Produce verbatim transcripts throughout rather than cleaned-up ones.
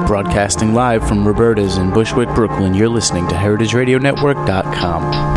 Broadcasting live from Roberta's in Bushwick, Brooklyn, you're listening to heritage radio network dot com.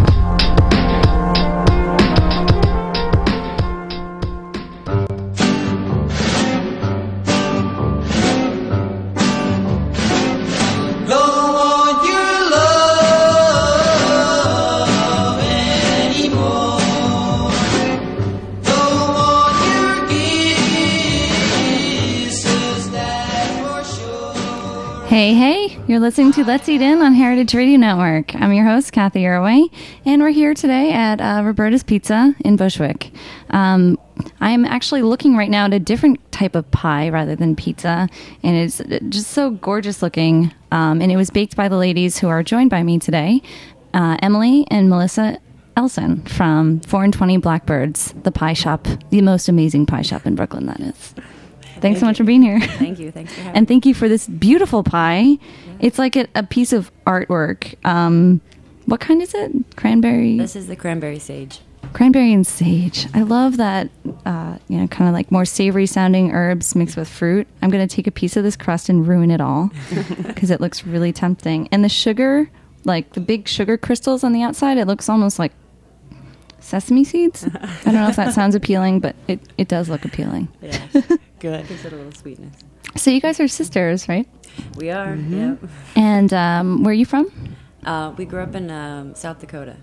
Hey, hey, you're listening to Let's Eat In on Heritage Radio Network. I'm your host, Kathy Irway, and we're here today at uh, Roberta's Pizza in Bushwick. Um, I'm actually looking right now at a different type of pie rather than pizza, and it's just so gorgeous looking. Um, and it was baked by the ladies who are joined by me today, uh, Emily and Melissa Elson from four and twenty Blackbirds, the pie shop, the most amazing pie shop in Brooklyn, that is. Thanks so much for being here. Thank you. Thanks for having me. And thank you for this beautiful pie. Yeah. It's like a, a piece of artwork. Um, what kind is it? Cranberry? This is the cranberry sage. Cranberry and sage. I love that, uh, you know, kind of like more savory sounding herbs mixed with fruit. I'm going to take a piece of this crust and ruin it all because it looks really tempting. And the sugar, like the big sugar crystals on the outside, it looks almost like sesame seeds. I don't know if that sounds appealing, but it, it does look appealing. Yeah. Good. Gives it a little sweetness. So you guys are sisters, right? We are, mm-hmm. yeah. And um, where are you from? Uh, we grew up in um, South Dakota.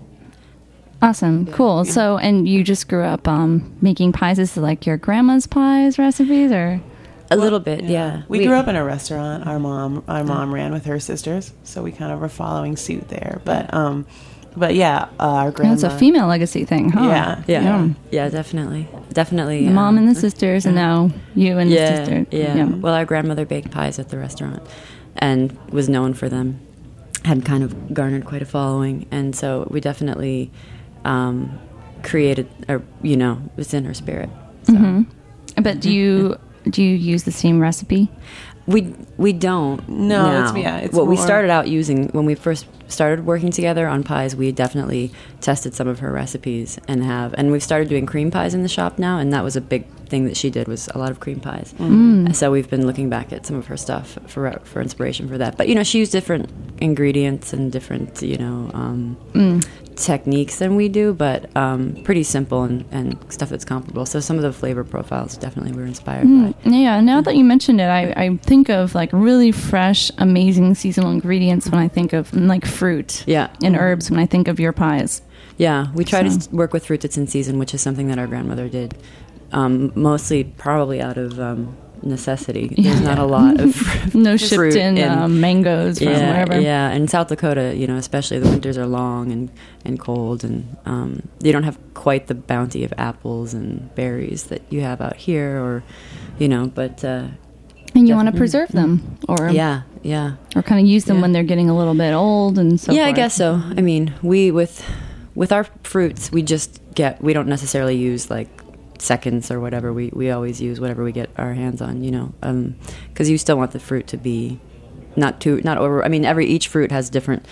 Awesome. Yeah. Cool. So, and you just grew up um, making pies? Is it like your grandma's pies recipes or? A well, little bit, yeah. yeah. We, we grew up in a restaurant. Our mom, our mom ran with her sisters, so we kind of were following suit there. But, um, but yeah, uh, our grandma. It's a female legacy thing, huh? Yeah, yeah, yeah, yeah definitely, definitely. The mom um, and the sisters, and now you and yeah, the sister. Yeah. yeah. Well, our grandmother baked pies at the restaurant, and was known for them. Had kind of garnered quite a following, and so we definitely um, created, or you know, it's in her spirit. So. Mm-hmm. But do you do you use the same recipe? We we don't. No, now. it's, yeah. It's what more. we started out using when we first started working together on pies. We definitely tested some of her recipes and have, and we've started doing cream pies in the shop now. And that was a big thing that she did, was a lot of cream pies. Mm. So we've been looking back at some of her stuff for for inspiration for that. But you know, she used different ingredients and different you know um, mm. techniques than we do, but um, pretty simple and, and stuff that's comparable. So some of the flavor profiles definitely were inspired mm. by. Yeah. Now that you mentioned it, I, I think of like really fresh, amazing seasonal ingredients when I think of like fruit. Yeah. And herbs when I think of your pies. Yeah, we try so. to work with fruit that's in season, which is something that our grandmother did. Um, mostly probably out of um, necessity. There's yeah. not a lot of fruit. No shipped in, in uh, mangoes from yeah, wherever. Yeah, and South Dakota, you know, especially the winters are long and, and cold, and um, you don't have quite the bounty of apples and berries that you have out here, or, you know, but... Uh, and you want to preserve them, or yeah, yeah, or kind of use them yeah. when they're getting a little bit old and so yeah, forth. I guess so. I mean, we with with our fruits, we just get we don't necessarily use like seconds or whatever. We we always use whatever we get our hands on, you know, because um, you still want the fruit to be not too not over. I mean, every each fruit has different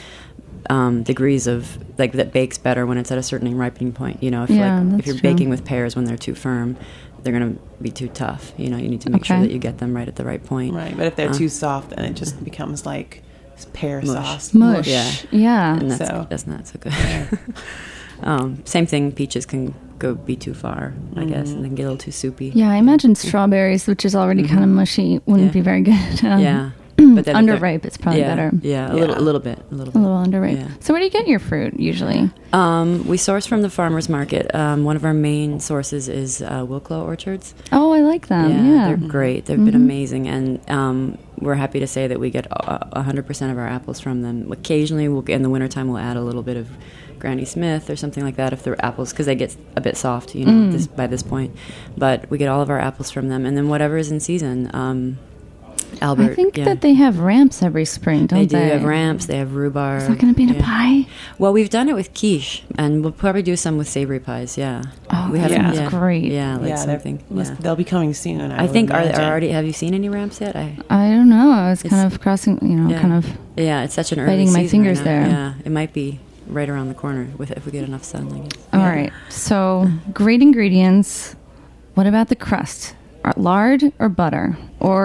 um, degrees of like that bakes better when it's at a certain ripening point. You know, if yeah, like if you're true. baking with pears when they're too firm, they're going to be too tough. You know, you need to make okay. sure that you get them right at the right point. Right, but if they're uh, too soft, then it just becomes like pear mush. sauce. Mush. Yeah. Yeah. And that's, so. that's not so good. um, same thing, peaches can go be too far, I mm-hmm. guess, and then get a little too soupy. Yeah, I imagine strawberries, which is already mm-hmm. kind of mushy, wouldn't yeah. be very good. Um, yeah. But then underripe, it's probably yeah, better. Yeah, a yeah. little, a little bit, a little bit. A little underripe. Yeah. So where do you get your fruit usually? Um, we source from the farmers market. Um, one of our main sources is uh, Wilklow Orchards. Oh, I like them. Yeah, Yeah, they're great. They've mm-hmm. been amazing, and um, we're happy to say that we get a hundred percent of our apples from them. Occasionally, we'll in the wintertime we'll add a little bit of Granny Smith or something like that if they're apples, because they get a bit soft, you know, mm. this, by this point. But we get all of our apples from them, and then whatever is in season. Um, Albert, I think yeah. that they have ramps every spring, don't they? they? They do have ramps. They have rhubarb. Is that going to be in yeah. a pie? Well, we've done it with quiche, and we'll probably do some with savory pies. Yeah. Oh, we that haven't- sounds yeah. great. Yeah, like yeah, something. Yeah. They'll be coming soon. I, I think are, imagine. are already. Have you seen any ramps yet? I. I don't know. I was It's- kind of crossing, you know, yeah. kind of. Yeah, it's such an early biting my season fingers right now. there. Yeah, it might be right around the corner with if we get enough sun. I guess. All yeah. right. So great ingredients. What about the crust? Are lard or butter or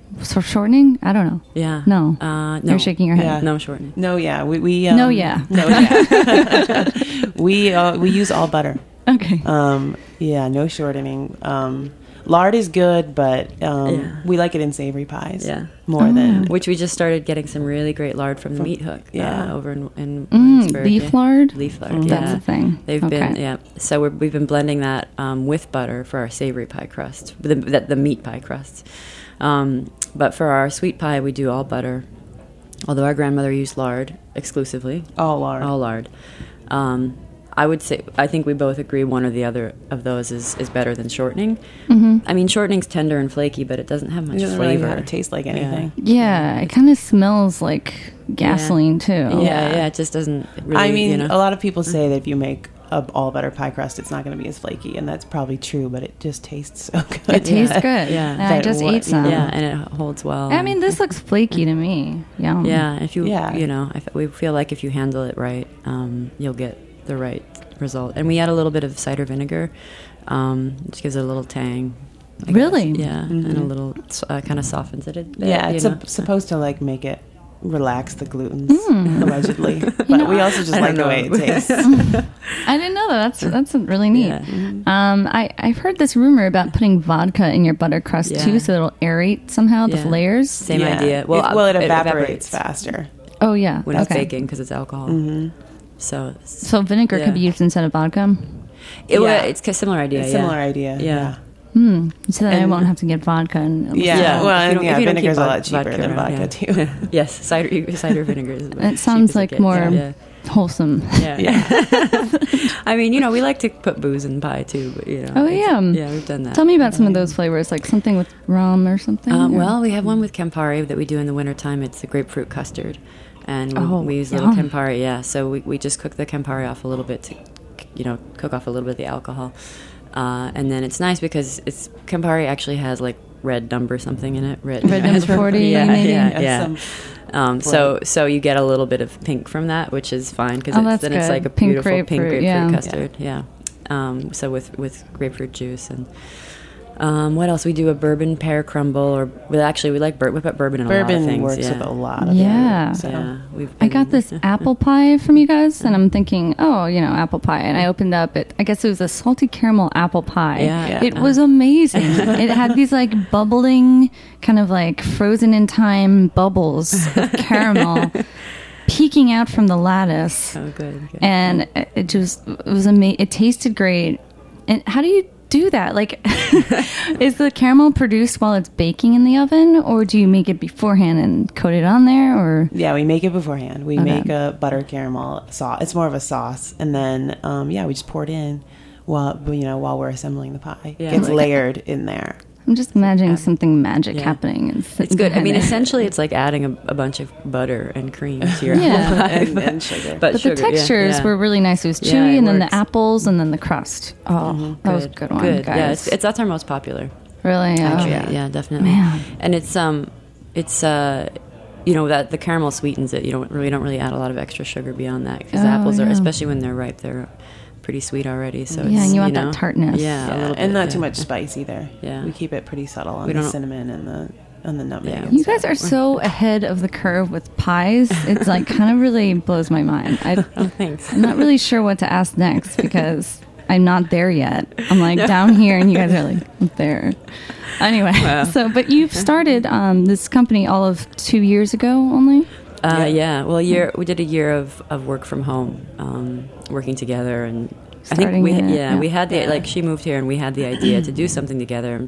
So shortening? I don't know. Yeah. No. Uh, no. You're shaking your head. Yeah. No shortening. No, yeah, we, we um, No, yeah. no, yeah. we uh, we use all butter. Okay. Um, yeah, no shortening. Um, lard is good, but um, Yeah. we like it in savory pies. Yeah. more Oh. than Which we just started getting some really great lard from the Meat Hook. yeah. uh, over in, in Mm, Williamsburg, leaf yeah. lard? Leaf lard. Mm. Yeah. That's the thing. They've Okay. been yeah. So we're, we've been blending that um, with butter for our savory pie crust, the the, the meat pie crusts. Um, but for our sweet pie, we do all butter. Although our grandmother used lard exclusively, all lard. all lard. Um, I would say I think we both agree one or the other of those is, is better than shortening. Mm-hmm. I mean, shortening's tender and flaky, but it doesn't have It much doesn't really flavor. kind of taste like anything. Yeah, it kind of smells like gasoline too. Yeah, Yeah. yeah, it just doesn't. Really, I mean, you know. a lot of people say that if you make a all butter pie crust, it's not going to be as flaky, and that's probably true. But it just tastes so good. It tastes Yeah. good. Yeah. And I But just what- ate some. Yeah, and it holds well. I mean, this looks flaky to me. Yum. Yeah, if you Yeah. you know, if we feel like if you handle it right, um, you'll get the right result. And we add a little bit of cider vinegar, um, which gives it a little tang. I guess. Really? Yeah, and a Mhm. little uh, kind of softens it a bit. Yeah, you it's know? sup- supposed to like make it relax the glutens, Mm. allegedly. But know, we also just I like the don't way it know. tastes. I didn't know that. That's that's really neat. Yeah. Um, I I've heard this rumor about putting vodka in your butter crust Yeah. too, so it'll aerate somehow the Yeah. layers. Same Yeah. idea. It- Well, well, it, it evaporates, evaporates. faster. Oh yeah. when it's okay. baking because it's alcohol. hmm So, So vinegar Yeah. could be used instead of vodka. it, Yeah. it's a similar idea. It's yeah. similar idea. Yeah. Yeah. Hmm. So then I And- won't have to get vodka and Yeah. Yeah. Well, If you and don't- yeah, if you don't vinegar's keep a lot vod- cheaper than around, vodka yeah. too. Yes, cider cider vinegar is. It sounds like more Yeah. wholesome. Yeah. Yeah. I mean, you know, we like to put booze in pie too, but you know. Oh, it's- yeah. Yeah, we've done that. Tell me about some of those flavors, like something with rum or something. Um, or- well, we have one with Campari that we do in the wintertime. It's a grapefruit custard. And we, Oh, we use a yum. little Campari, yeah. So we, we just cook the Campari off a little bit to, you know, cook off a little bit of the alcohol. Uh, and then it's nice because it's Campari actually has like red number something in it. Red, Red number forty, yeah, maybe? yeah, Yeah, yeah. some- Um, so so you get a little bit of pink from that, which is fine because Oh, it's, that's then it's good. like a Pink beautiful pink grapefruit, grapefruit yeah. custard. Yeah. Um, so with with grapefruit juice and um, what else? We do a bourbon pear crumble, or well, actually we like bur- we put bourbon in a lot of Bourbon things. works yeah. with a lot of Yeah. it. So. Yeah, we've I been- got this apple pie from you guys, and I'm thinking, oh, you know, apple pie. And I opened up it. I guess it was a salty caramel apple pie. Yeah. Yeah. It was amazing. It had these like bubbling, kind of like frozen in time bubbles of caramel peeking out from the lattice, Oh, good. good. and it- it just it was amazing. It tasted great. And how do you do that? Like, is the caramel produced while it's baking in the oven, or do you make it beforehand and coat it on there, or? Yeah, we make it beforehand. We Okay. make a butter caramel sauce. It's more of a sauce, and then um, yeah, we just pour it in while you know while we're assembling the pie. Yeah, It gets like- layered in there. I'm just imagining Yeah. something magic Yeah. happening. And It's good. I mean, essentially, it's like adding a, a bunch of butter and cream to your Yeah. apple pie. and, and sugar. But, but sugar, the yeah, textures yeah. were really nice. It was Yeah, chewy, it and then works. the apples, and then the crust. Oh, that was a good one, Good. guys. Yeah, it's, it's that's our most popular. really, oh, Actually, yeah. yeah. definitely. Man. And it's um, it's uh, you know that the caramel sweetens it. You don't really don't really add a lot of extra sugar beyond that because Oh, apples are, yeah. especially when they're ripe, they're pretty sweet already. So Yeah, it's, and you want know, that tartness. Yeah, Yeah, a little and bit, not yeah. too much spice either. Yeah. we keep it pretty subtle on We the don't- cinnamon and the and the nutmeg. Yeah. and You stuff. guys are so ahead of the curve with pies. It's like kind of really blows my mind. I, Oh, thanks. I'm not really sure what to ask next because I'm not there yet. I'm like down here, and you guys are like up there. Anyway, Wow. so but you've started um, this company all of two years ago only. Uh, Yeah. yeah. Well, a year we did a year of, of work from home, um, working together, and I Starting think we it, yeah, yeah. we had the Yeah. like she moved here, and we had the idea to do something together,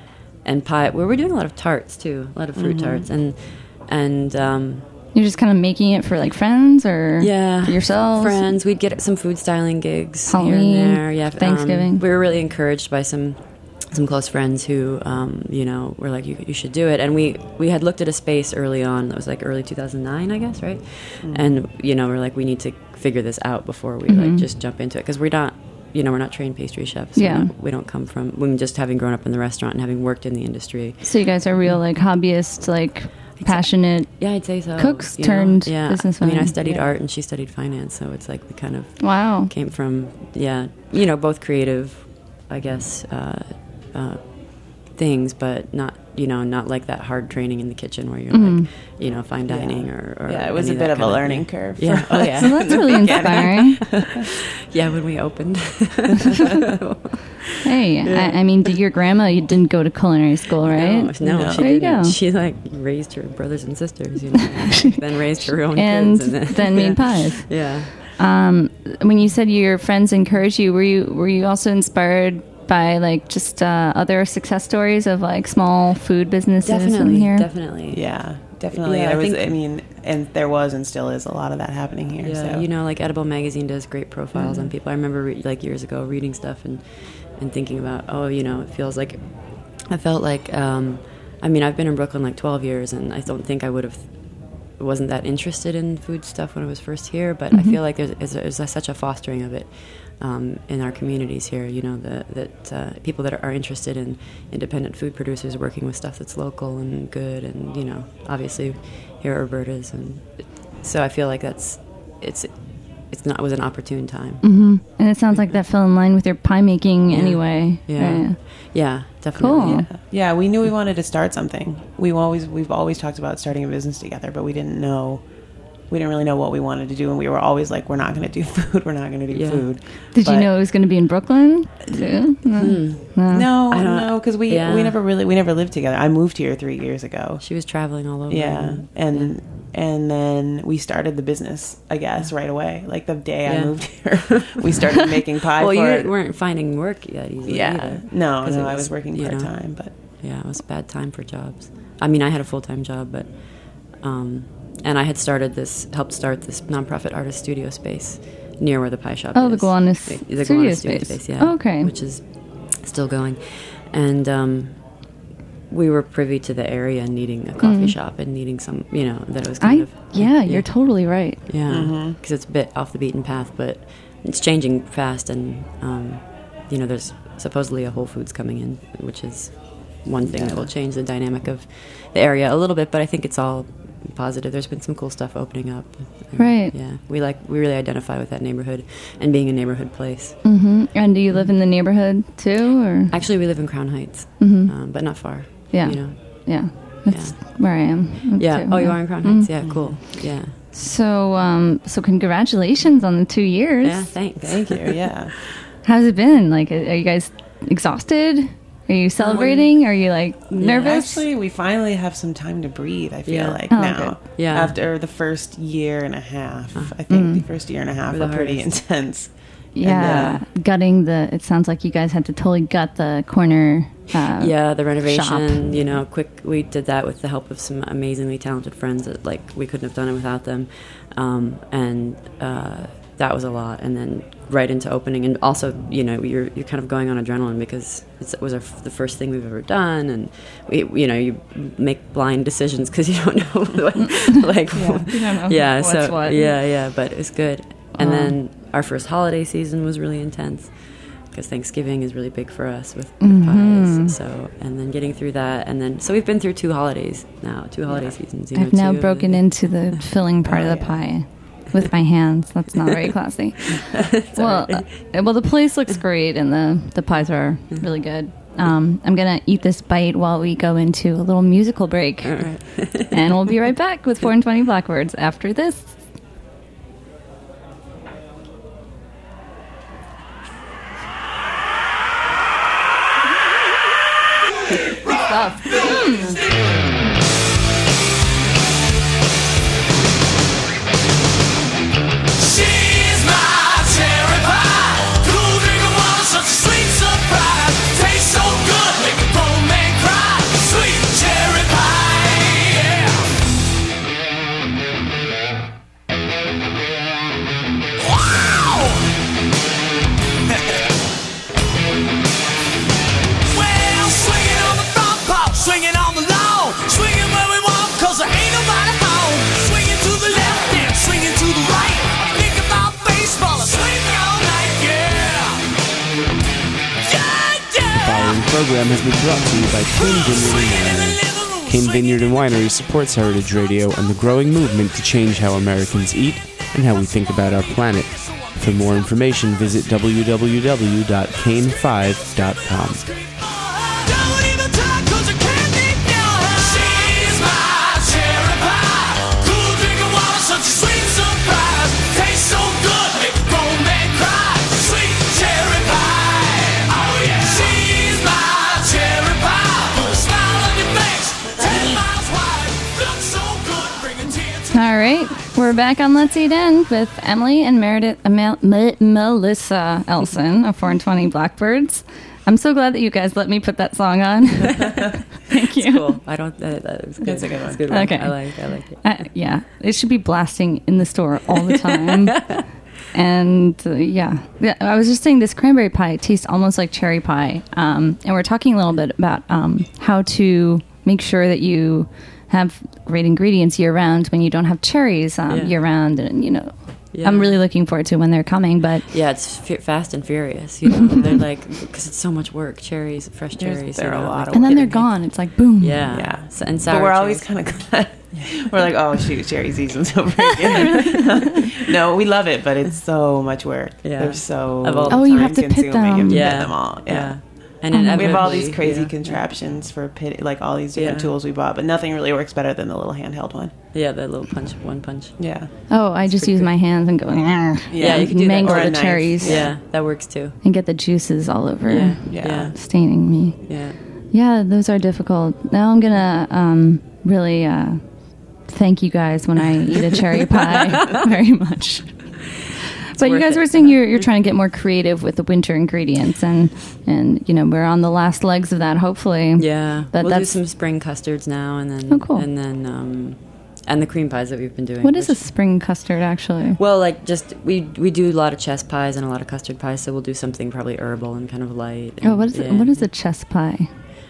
and pie. We were doing a lot of tarts too, a lot of fruit Mhm. tarts, and and um, You're just kind of making it for like friends or yeah, for yourselves. friends. We'd get some food styling gigs Halloween, here and there. Yeah, um, Thanksgiving. we were really encouraged by some some close friends who, um, you know, were like, you, you should do it. And we, we had looked at a space early on. That was like early two thousand nine, I guess, right? Mm. And, you know, we're like, we need to figure this out before we, Mhm. like, just jump into it. Because we're not, you know, we're not trained pastry chefs. Yeah. We're not- we don't come from, we just having grown up in the restaurant and having worked in the industry. So you guys are real like hobbyists, like passionate. Yeah, I'd say so. Cooks you know? turned yeah. businesswomen. I mean, I studied Yeah. art and she studied finance. So it's like we kind of Wow. came from, yeah, you know, both creative, I guess, uh, uh, things, but not you know, not like that hard training in the kitchen where you're Mm. like, you know, fine dining Yeah. or, or Yeah, it was any a bit that of a kind learning thing. curve. Yeah. for Oh, us. yeah. So that's really inspiring. Yeah, when we opened. Hey, I, I mean, did your grandma, you didn't go to culinary school, right? No, no, No. she There you didn't. go. She like raised her brothers and sisters, you know, then raised her own And kids, and then made pies. Yeah. Um, when you said your friends encouraged you, were you were you also inspired by like just uh, other success stories of like small food businesses in Definitely, here? definitely. Yeah, definitely. Yeah, I there was, think- I mean, and there was and still is a lot of that happening here. Yeah, so. you know, like Edible Magazine does great profiles Mm-hmm. on people. I remember re- like years ago reading stuff and and thinking about, oh, you know, it feels like I felt like um, I mean, I've been in Brooklyn like twelve years, and I don't think I would have wasn't that interested in food stuff when I was first here, but Mm-hmm. I feel like there's, there's, there's a, such a fostering of it um, in our communities here. You know, the, that uh, people that are interested in independent food producers working with stuff that's local and good, and you know, obviously here are Roberta's, and so I feel like that's it's it's not it was an opportune time. hmm And it sounds like that fell in line with your pie making Yeah. anyway. Yeah. Right. Yeah, definitely. Cool. Yeah. Yeah, we knew we wanted to start something. We always we've always talked about starting a business together, but we didn't know we didn't really know what we wanted to do, and we were always like, we're not going to do food. We're not going to do Yeah. food. Did you But- know it was going to be in Brooklyn too? No. Hmm. No. No, I don't- no, because we yeah. we never really we never lived together. I moved here three years ago. She was traveling all over. Yeah, and and then we started the business, I guess, right away. Like the day I Yeah. moved here, we started making pie. Well, for you it. weren't finding work yet easily Yeah, either. no, 'Cause no, it I was, was working you know, part time, but Yeah, it was a bad time for jobs. I mean, I had a full-time job, but um, and I had started this, helped start this nonprofit artist studio space near where the pie shop Oh, is. the Gowanus The, the studio Gowanus studio space. space, yeah. Oh, okay. Which is still going, and um, we were privy to the area needing a coffee shop and needing some, you know, that it was kind I of yeah, you're totally right. yeah, because it's a bit off the beaten path, but it's changing fast, and um, you know, there's supposedly a Whole Foods coming in, which is one thing that will change the dynamic of the area a little bit. But I think it's all positive. There's been some cool stuff opening up. Right. Yeah, we like we really identify with that neighborhood and being a neighborhood place. hmm And do you live in the neighborhood too, or Actually, we live in Crown Heights, Mhm. um, but not far. Yeah. You know. yeah, that's where I am. Yeah. too, Oh, you yeah. are in Crown Heights. Mm. Yeah. Cool. Yeah. So, um, so congratulations on the two years. Yeah. Thanks. thank you. Yeah. How's it been? Like, are you guys exhausted? Are you celebrating? Are you like nervous? Actually, we finally have some time to breathe. I feel Yeah. like Oh, now, good. Yeah. after the first year and a half, I think Mm. the first year and a half Were were the pretty hardest. intense. yeah, gutting the. It sounds like you guys had to totally gut the corner. Uh, Yeah, the renovation, shop. you know, quick. We did that with the help of some amazingly talented friends that, like, we couldn't have done it without them. Um, and uh, that was a lot. And then right into opening. And also, you know, you're, you're kind of going on adrenaline because it's, it was our, f- the first thing we've ever done. And, we, you know, you make blind decisions because you don't know what, like, Yeah, you don't know yeah, what's so, what. yeah, yeah, but it was good. And Uh-huh. then our first holiday season was really intense because Thanksgiving is really big for us with, with Mhm. pies. So, and then getting through that, and then so we've been through two holidays now, two holiday seasons. You I've know, now two of broken the- into the filling part Oh, of the yeah. pie with my hands. That's not very classy. well, uh, well, the place looks great, and the the pies are really good. Um, I'm gonna eat this bite while we go into a little musical break, All right. and we'll be right back with four and twenty Blackbirds after this. Stuff. She's my cherry pie. Cool drinking water, such a sweet surprise. Tastes so good, make a grown man cry. Sweet cherry pie, yeah. Wow! Well, swinging on the front porch, swinging on the lawn, swinging where we want, 'cause there ain't nobody home. Swinging to the left and swinging to the right. I think about baseball, I swing all night, yeah. Yeah, The yeah. following program has been brought to you by Cane Vineyard and Winery. Cane Vineyard and Winery supports Heritage Radio and the growing movement to change how Americans eat and how we think about our planet. For more information, visit w w w dot cane five dot com. Don't even try, 'cause you can't be All right, we're back on Let's Eat In with Emily and Meredith, uh, Mel- M- Melissa Elson of four and twenty Blackbirds. I'm so glad that you guys let me put that song on. Thank you. It's cool. I don't. Uh, that was good. That's a good one. It's a good one. Okay. I like. I like it. Uh, yeah, it should be blasting in the store all the time. And uh, yeah. yeah, I was just saying this cranberry pie tastes almost like cherry pie. Um, and we're talking a little bit about um, how to make sure that you have great ingredients year round when you don't have cherries um, Yeah. year round. And, you know, Yeah. I'm really looking forward to when they're coming. But Yeah, it's f- fast and furious. You know, they're like because it's so much work. Cherries, fresh There's- cherries. they're you a know, lot like- of and then they're work. gone. It's like boom. Yeah, Yeah. S- and sour. But we're always cherries. kind of glad. We're like, oh shoot, cherry season's over again. No, we love it, but it's so much work. Yeah. They're so Of all the Oh, you have to pit time-consuming. them. You have to Yeah. pit them all. Yeah. Yeah. And Um, We have all inevitably, these crazy yeah. contraptions for pit, like all these different Yeah. tools we bought, but nothing really works better than the little handheld one. Yeah, that little punch, one punch. Yeah. Oh, I just pretty use good. my hands and go, "Argh," Yeah, you and can do that. mangle Or a the knife. cherries Yeah, that works too. and get the juices all over, Yeah, Yeah. yeah, staining me. yeah. Yeah, those are difficult. Now I'm gonna um, really uh, thank you guys when I eat a cherry pie very much. But you worth guys it. were saying you're you're trying to get more creative with the winter ingredients, and and you know we're on the last legs of that. Hopefully, Yeah, But we'll do that's- some spring custards now, and then Oh, cool. and then um, and the cream pies that we've been doing. What is a which- spring custard actually? Well, like just we we do a lot of chess pies and a lot of custard pies, so we'll do something probably herbal and kind of light. Oh, and- what is it? yeah. What is a chess pie?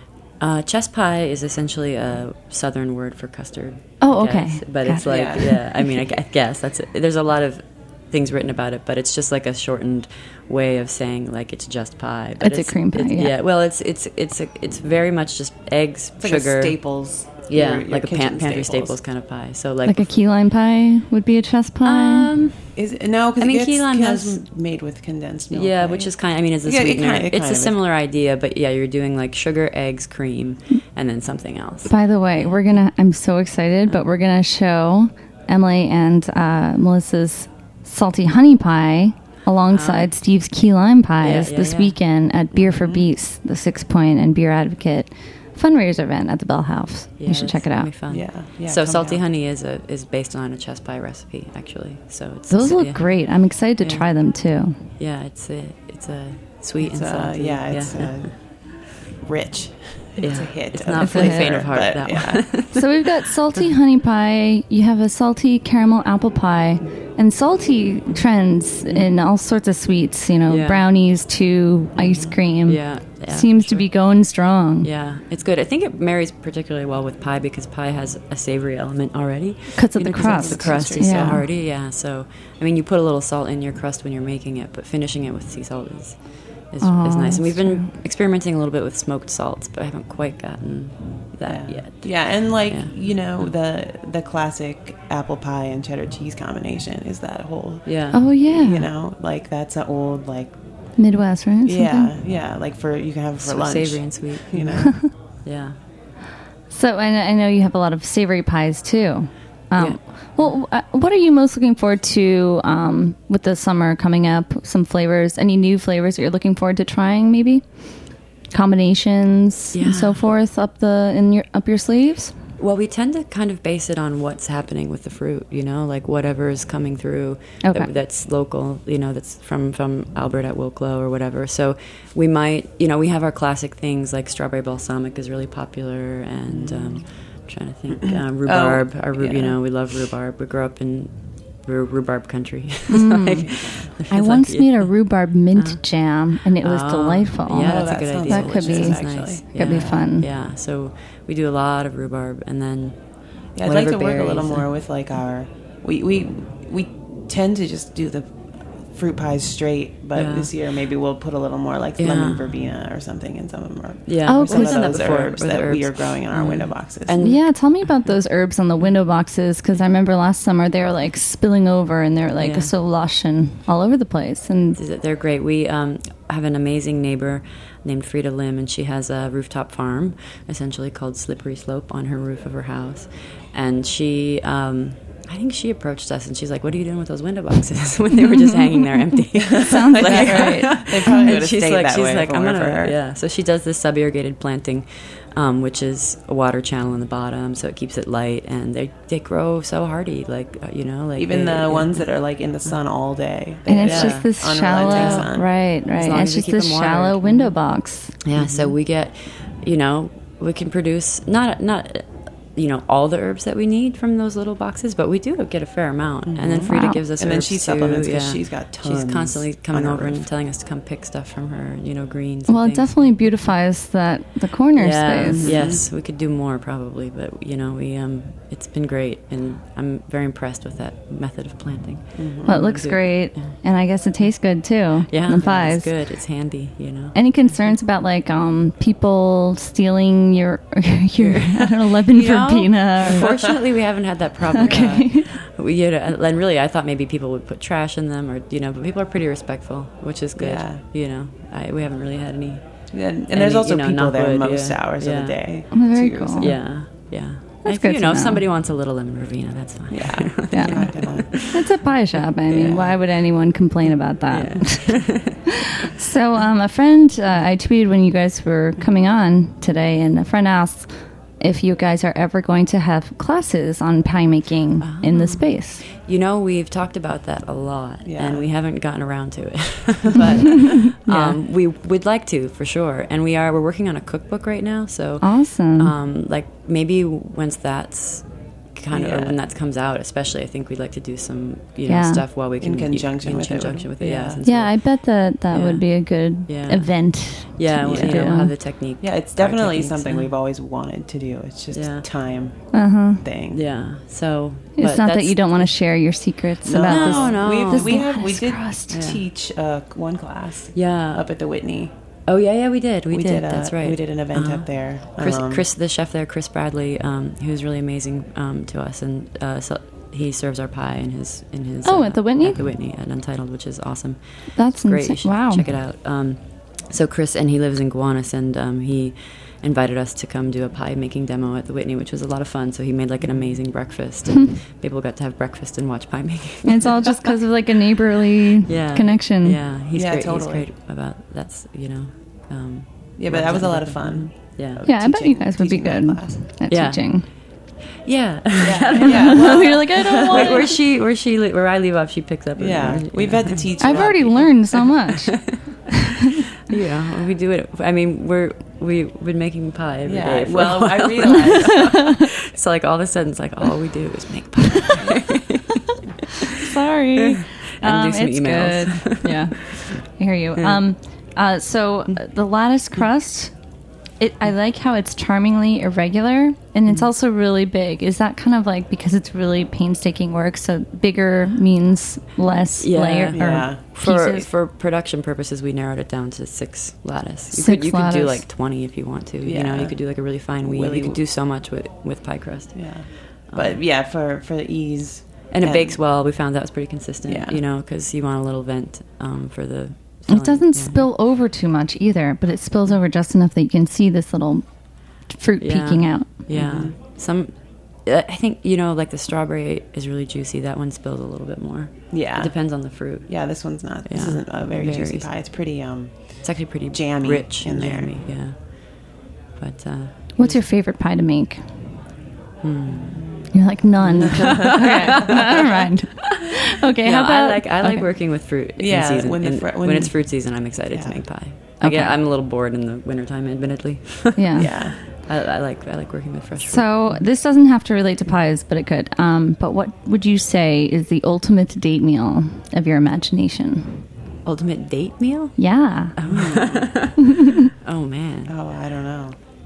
Uh, chess pie is essentially a southern word for custard. Oh, I okay. guess. But Got it's it. like, Yeah. yeah. I mean, I gu- I guess that's it. There's a lot of things written about it, but it's just like a shortened way of saying like it's just pie. But It's a cream pie, it's- yeah. Well, it's it's it's a, it's very much just eggs, It's like sugar, a Staples. yeah, your- your like a pan- kitchen pantry staples. kind of pie. So like, Like a key lime pie would be a chess pie. um, Is it, no, because I mean, it gets, key lime key has- lime's made with condensed milk. yeah, right? which is kind. I mean, it's a Yeah, it sweetener. kind- it it's kind a of is. similar idea, but yeah, you're doing like sugar, eggs, cream, and then something else. By the way, we're gonna. I'm so excited, but we're gonna show Emily and uh, Melissa's salty honey pie alongside Steve's key lime pies Yeah, yeah, this yeah. weekend at Beer for Beasts, the Six Point and Beer Advocate fundraiser event at the Bell House. Yeah, you should that's check it gonna out. be fun. Yeah, yeah, So come salty down. honey is a is based on a chess pie recipe, actually. So it's Those look yeah. great. I'm excited to Yeah. try them too. Yeah, it's a it's a sweet It's and uh, salty. yeah, it's Uh, rich. It's Yeah. a hit. It's of not It's for a the hit, faint of heart. but That yeah. one. So we've got salty honey pie. You have a salty caramel apple pie, and salty trends in all sorts of sweets. You know, Yeah. brownies to ice cream. Yeah, yeah, seems to sure. be going strong. Yeah, it's good. I think it marries particularly well with pie because pie has a savory element already. 'Cause of You the know, 'cause crust. The crust is Yeah. so hearty. Yeah, so I mean, you put a little salt in your crust when you're making it, but finishing it with sea salt is is, Oh, is nice. And we've that's been experimenting a little bit with smoked salts, but I haven't quite gotten that yeah. yet. Yeah, and like Yeah. you know the the classic apple pie and cheddar cheese combination is that whole Yeah. Oh yeah, you know like that's an old like Midwest, right? yeah Something? yeah like for you can have it for So lunch savory and sweet. you know Yeah. So I know, I know you have a lot of savory pies too. Um, Yeah. Well, uh, what are you most looking forward to um, with the summer coming up? Some flavors, any new flavors that you're looking forward to trying? Maybe combinations Yeah. and so forth up the in your up your sleeves. Well, we tend to kind of base it on what's happening with the fruit, you know, like whatever is coming through Okay. that, that's local, you know, that's from, from Albert at Wilklow or whatever. So we might, you know, we have our classic things like strawberry balsamic is really popular, and um, I'm trying to think, uh, rhubarb. our, rhu- yeah. You know, we love rhubarb. We grew up in rhu- rhubarb country. Mm. Like, I it's once like- made a rhubarb mint jam, and it was Oh, delightful. Yeah, Oh, that's that a good sounds idea. That could delicious, be- That's nice. actually. Could be Yeah. fun. Yeah, so we do a lot of rhubarb, and then yeah I'd like to whatever work a little berries. more with like our we we we tend to just do the fruit pies straight, but Yeah. this year maybe we'll put a little more like Yeah. lemon verbena or something in some of them. Or, Yeah, Oh, or some we've of done that those before herbs with that herbs. we are growing in our Mm. window boxes. And- Yeah, tell me about those herbs on the window boxes, because I remember last summer they were like spilling over and they're like Yeah. so lush and all over the place. And They're great. We um, have an amazing neighbor named Frida Lim, and she has a rooftop farm, essentially called Slippery Slope, on her roof of her house. And she um, I think she approached us and she's like, "What are you doing with those window boxes?" when they were just hanging there empty. Sounds like Like, right. They probably would And have she's stayed like, that she's way like, if it I'm weren't gonna, for her. yeah. So she does this sub-irrigated planting, um, which is a water channel in the bottom, so it keeps it light, and they they grow so hardy, like uh, you know, like Even they, the they- ones that are like in the sun all day. And They- it's Yeah. just this Unrelenting shallow, sun. right, right. long It's as you just keep this them watered. shallow window box. Yeah, so we get, you know, we can produce not not, you know, all the herbs that we need from those little boxes, but we do get a fair amount. And then Frida Wow. gives us And then herbs she too, supplements 'cause yeah. she's got She's tons constantly coming on her over and roof. telling us to come pick stuff from her, you know, greens. and Well, it things. definitely beautifies that the corner yeah, space. Yes, we could do more probably, but you know, we um, it's been great, and I'm very impressed with that method of planting. Well, it looks Good. great, Yeah. and I guess it tastes good too. Yeah, the pies. it's good. It's handy, you know. Any concerns about like um people stealing your your I don't know lemon You know, verbena? or- Fortunately, we haven't had that problem. Okay. Uh, we, you know, and really, I thought maybe people would put trash in them, or you know, but people are pretty respectful, which is good. Yeah. You know, I, we haven't really had any. And, and Any, there's also you know, people knock there wood, most yeah. hours Yeah. of the day. Oh, very too, cool. so- Yeah, yeah. That's if, good you to know, if know. somebody wants a little lemon verbena, that's fine. Yeah. Yeah. You're not gonna- It's a pie shop. I mean, Yeah. why would anyone complain about that? So, um, a friend, uh, I tweeted when you guys were coming on today, and a friend asked if you guys are ever going to have classes on pie making in the space. You know, we've talked about that a lot, Yeah. and we haven't gotten around to it. but um, we would like to, for sure. And we are. We're working on a cookbook right now, so Awesome. um, like maybe once that's kind of Yeah. or when that comes out, especially, I think we'd like to do some you know Yeah. stuff while we can conjunction in with it. conjunction with it. Yeah, Yeah. since yeah, we're- I bet that that Yeah. would be a good Yeah. event. yeah, to well, do. you know, we'll have the technique. Yeah, it's our definitely techniques, something yeah. we've always wanted to do. It's just Yeah. a time Uh-huh. thing. Yeah, so It's but not that that's- you don't want to share your secrets No, about this. No, no. We've, This we have we lattice did crust. Yeah. teach uh, one class Yeah. up at the Whitney. Oh yeah, yeah, we did. We, We did. did a- That's right. we did an event Uh-huh. up there. Chris, Um, Chris, the chef there, Chris Bradley, um, he was really amazing um, to us, and uh, so he serves our pie in his in his. Oh, uh, at the Whitney? At the Whitney at Untitled, which is awesome. That's Great. You insane. should Wow. check it out. Um, so Chris, and he lives in Gowanus, and um, he invited us to come do a pie making demo at the Whitney, which was a lot of fun. So he made like an amazing breakfast, and people got to have breakfast and watch pie making. It's all just because of like a neighborly Yeah. connection. Yeah, he's Yeah, great. totally. He's great about that's you know. Um, Yeah, but that was a lot of fun. Yeah. Yeah, I bet you Teaching- guys would be teaching that good class. at Yeah. teaching. Yeah. Yeah, yeah. Well, You're like, I don't want Like where it. she, where she, li- where I leave off, she picks up. and- yeah, we've had to teach. a I've lot of already people. learned so much. Yeah, we do it. I mean, we're we've been making pie every day. Yeah, for a well, I while. realized. So like all of a sudden, it's like all we do is make pie. Sorry. And do some it's emails. good. Yeah, I hear you. Um, uh, so uh, the lattice crust, it I like how it's charmingly irregular, and it's also really big. Is that kind of like because it's really painstaking work? So bigger means less Yeah. layer or Yeah. For pieces. for production purposes, we narrowed it down to six lattice. You Six could you could do lattice. like twenty if you want to. You know, Yeah. you could do like a really fine weave. Really- You could do so much with with pie crust. Yeah, but yeah, for for the ease. And it bakes well. We found that was pretty consistent. Yeah. You know, because you want a little vent um, for the. It filling. doesn't Yeah. spill over too much either, but it spills over just enough that you can see this little fruit Yeah. peeking out. Yeah, Mm-hmm. some. uh, I think you know, like the strawberry is really juicy. That one spills a little bit more. Yeah, It depends on the fruit. yeah. This one's not. This Yeah. isn't a very Very juicy s- pie. It's pretty. Um, It's actually pretty Jammy rich in and there. jammy. Yeah, but uh, What's your favorite pie to make? hmm. You're like none. okay, never mind. Okay, No, how about I like I like okay. working with fruit Yeah, in season. when the In- fr- when, when- it's fruit season, I'm excited to Yeah. make pie. I get, Okay. I'm a little bored in the wintertime, admittedly. Yeah. yeah. I, I like I like working with fresh fruit. So this doesn't have to relate to pies, but it could. Um, but what would you say is the ultimate date meal of your imagination? Ultimate date meal? Yeah. Oh man. Oh, I don't know.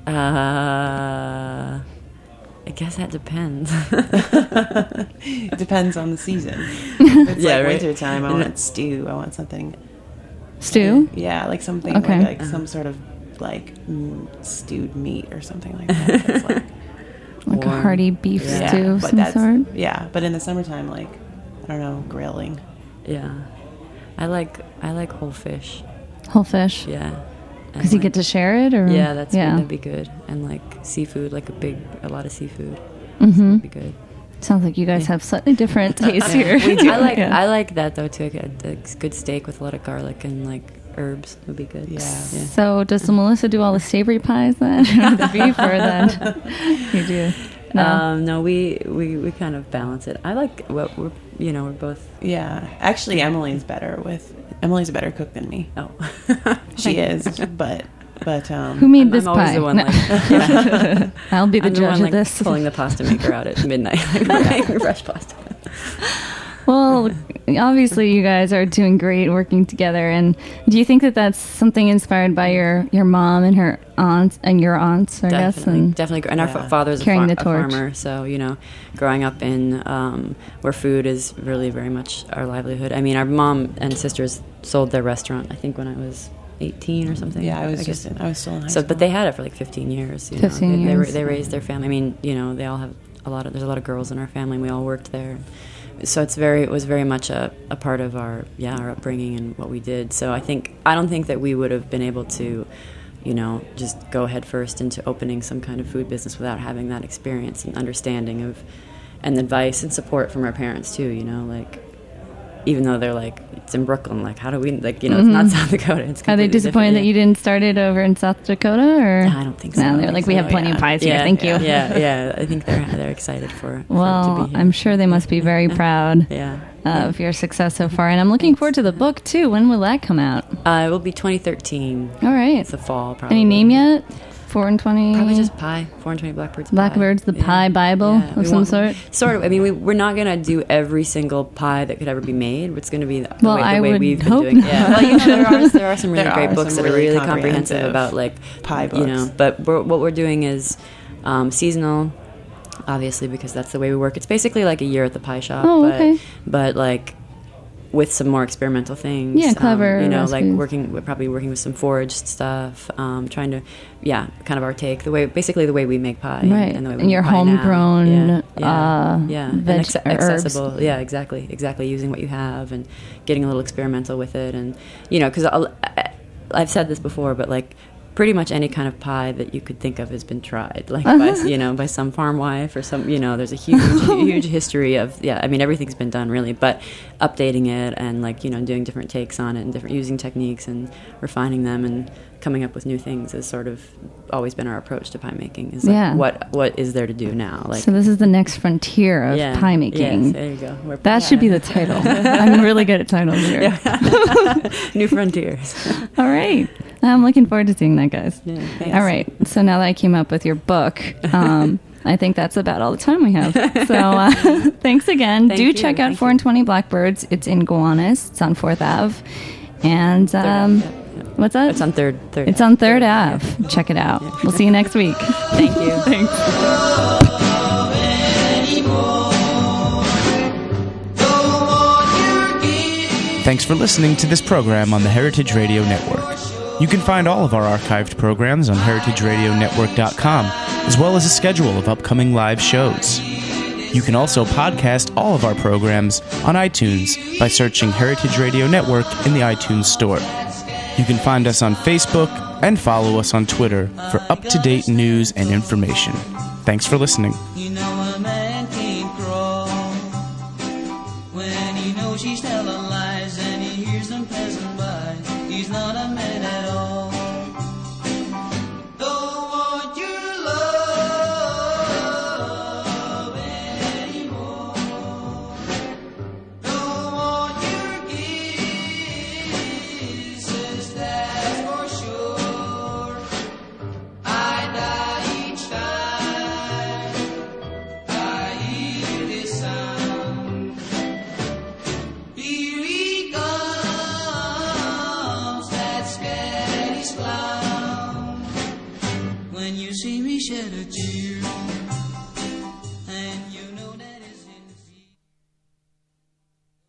Uh, I guess that depends. It depends on the season. If it's Yeah, like right. winter time, I Yeah. want stew. I want something. Stew? Yeah, like something Okay. like, like some sort of like mm, stewed meat or something like that. That's like, Like a Warm. hearty beef Yeah, stew of but some that's sort? yeah. But in the summertime, like I don't know, grilling. Yeah, I like I like whole fish. Whole fish? Yeah, Because you get to share it? Or Yeah, that's yeah. good. That'd be good. And like seafood, like a big, a lot of seafood. Mm-hmm. That'd be good. Sounds like you guys have slightly different tastes here. We do. I like Yeah. I like that though too. A, a good steak with a lot of garlic and like herbs would be good. Yeah. yeah. So does the Melissa do all the savory pies then? The beef or then you do? No. Um, no, we, we, we kind of balance it. I like what we're, you know, we're both. Yeah, actually, Emily's better with Emily's a better cook than me. Oh, She is, but but um, Who made I'm, this I'm always pie? the one No. like, yeah. I'll be the I'm the judge one of like this. pulling the pasta maker out at midnight, like making fresh pasta. Well, obviously, you guys are doing great working together. And do you think that that's something inspired by your, your mom and her aunt and your aunts, I guess? Definitely, And definitely. And our Yeah. fa- father's a, Carrying far- the a torch. farmer, so you know, growing up in um, where food is really very much our livelihood. I mean, our mom and sisters sold their restaurant. I think when I was eighteen or something. yeah, I was guess. just in, I was still in high So, school. but they had it for like fifteen years. You fifteen know? they, They, years. ra- they raised their family. I mean, you know, they all have a lot of. There's a lot of girls in our family. And we all worked there. So it's very. It was very much a, a part of our yeah our upbringing and what we did. So I think I don't think that we would have been able to, you know, just go head first into opening some kind of food business without having that experience and understanding of, and advice and support from our parents too. You know, like. Even though they're like, it's in Brooklyn, like, how do we, like, you know, it's not South Dakota. It's Are they completely disappointed different, that yeah. you didn't start it over in South Dakota? Or I don't think so. No, I they're don't like, think we so, have plenty yeah. of pies yeah, here. Thank you. Yeah, yeah. I think they're they're excited for, for it Well, to be here. I'm sure they must be very proud Yeah. of your success so far. And I'm looking forward to the book, too. When will that come out? Uh, it will be twenty thirteen. All right. It's the fall, probably. Any name yet? four and twenty? Probably just pie. four and twenty Blackbirds pie. Blackbirds, the pie Bible of we some want- sort? Sort of. I mean, we, we're not going to do every single pie that could ever be made. It's going to be the, the Well, way, the I way would we've been hope doing it. not. Yeah. Well, you know, there are, there are some really There great are books some that are really really comprehensive, comprehensive about, like, pie you books. know, but we're, what we're doing is um, seasonal, obviously, because that's the way we work. It's basically like a year at the pie shop. Oh, but, okay. But, like, with some more experimental things. Yeah, clever Um, you know, like recipes. working, we're probably working with some foraged stuff, um, trying to, yeah, kind of our take, the way, basically the way we make pie. Right. And, the way we And make your pie now. homegrown, yeah, yeah, uh, yeah. veg- and acce- herbs. accessible. Yeah, exactly, exactly. Using what you have and getting a little experimental with it. And, you know, because I've said this before, but like, pretty much any kind of pie that you could think of has been tried, like by you know by some farm wife or some you know. There's a huge huge history of yeah. I mean everything's been done really, but updating it and like you know doing different takes on it and different using techniques and refining them and coming up with new things has sort of always been our approach to pie making. Is like Yeah. what what is there to do now? Like So this is the next frontier of yeah, pie making. Yes, there you go. We're- That should be the title. I'm really good at titles here. New frontiers. All right. I'm looking forward to seeing that, guys. Yeah, thanks. All right. So now that I came up with your book, um, I think that's about all the time we have. So uh, thanks again. Thank Do you. check out Thank four you. and twenty Blackbirds. It's in Gowanus. It's on fourth Ave. And Third um, Ave, yeah, yeah. what's that? It's on third. Third. It's on third yeah. Ave. Check it out. We'll see you next week. Thank you. Thanks. Thanks for listening to this program on the Heritage Radio Network. You can find all of our archived programs on heritage radio network dot com, as well as a schedule of upcoming live shows. You can also podcast all of our programs on iTunes by searching Heritage Radio Network in the iTunes Store. You can find us on Facebook and follow us on Twitter for up-to-date news and information. Thanks for listening. You know a man can't crawl when he knows she's telling lies and he hears them passing by. He's not a man at all. Don't want your love anymore. Don't want your kisses, that's for sure. I die each time I hear this sound. Here he comes, that Spanish clown. When you see me shed a tear.